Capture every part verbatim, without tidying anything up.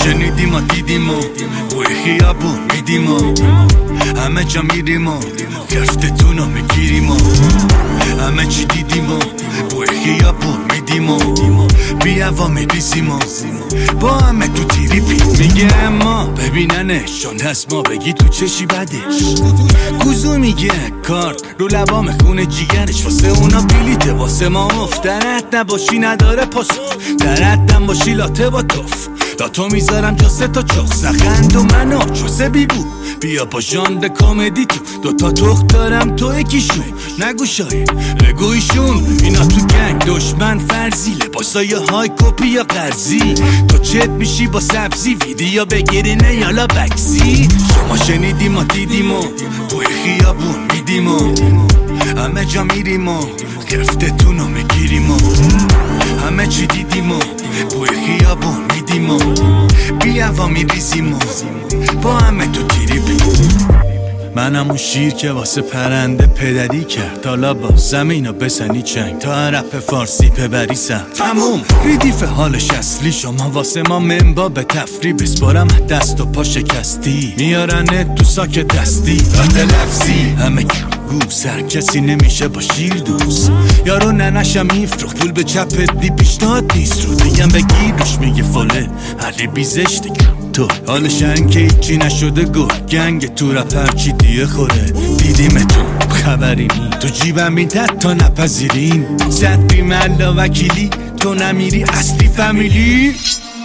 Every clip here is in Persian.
شنیدیم و دیدیم و بوی خیابون میدیم و همه جا میریم و کفتتون رو میگیریم و همه چی دیدیم و بوی خیابون میدیم و بیاوا میریزیم و با همه تو تریپی. میگه اما ببیننش چون هست ما بگی تو چشی بدش. کوزو میگه کارت رو لبا مخونه جیگرش واسه اونا بیلیته واسه ما افت. درت نباشی نداره پاسخ درتم باشی لاته با توف لاتو میذارم جا سه تا چخ سخند و منو چوسه بی بو بیا با ژانر کامدی تو دوتا تخت دارم تو یکیشون نگو شاید بگویشون اینا تو گنگ دشمن فرضی لباسای های کپی یا قرضی تو چت میشی با سبزی ویدیو بگیرینه یالا بکسی. شما شنیدیم و دیدیم و توی خیابون میدیم و همه جا میریم و کفتتون رو میگیریم و همه چی دیدیم و توی خیابون میدیم و بیاوا میریزیم و با همه تو تریپی. منم اون شیر که واسه پرنده پدری کرد حالا با زمینو بزنی چنگ تا رپ فارسی ببری سم تموم ریدیف حالش اصلی. شما واسه ما منبا به تفری بسپارم دست و پا شکستی میارنه تو ساک دستی رات لفظی همه گو سر کسی نمیشه با شیر دوست یارو ننشم میفروخ پول به چپت دی پیشنهاد نیست رو دیگم بگیرش میگه فاله علی بیزشتی تو حالش انکه هیچی نشده گو گنگ تو رپر چی دیه خوره دیدیم تو خبری نی تو جیبم میدد تا نپذیرین زد بیملا وکیلی تو نمیری اصلی فامیلی.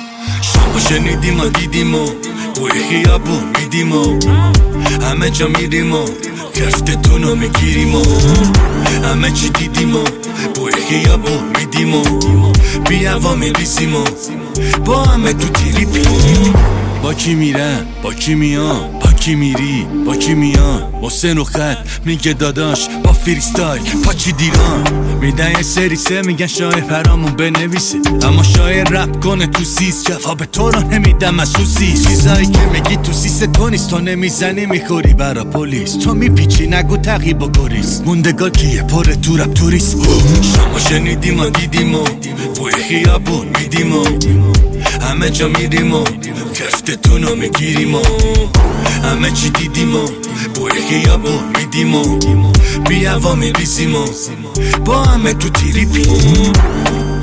شما شنیدیم و دیدیم و توی خیابون میدیم و همه جا میریم و کفتتون رو میگیریم و همه چی دیدیم و توی خیابون میدیم و بیاوا میریزیم و با همه تو تریپی. با کی میرن با کی میان با کی میری با کی میان حسین و خط میگه داداش با فریستایل پاچی دیران میدن یه سری سه میگن شاعر پرامون بنویسه اما شاعر رپ کنه تو سیس جواب تو رو نمیدم از تو سیس. چیزایی که میگی تو سیس تو نیست تو نمیزنی میخوری برا پلیس تو میپیچی نگو تقیب و گریز موندگار کیه پره تو رپ توریست. شما شنیدیم و دیدیم و توی خیابون میدیم و همه جا میریم و کفتتون رو میگیریم و همه چی دیدیم و بوی خیابون میدیم و بیاوا میریزیم و با همه تو تریپی.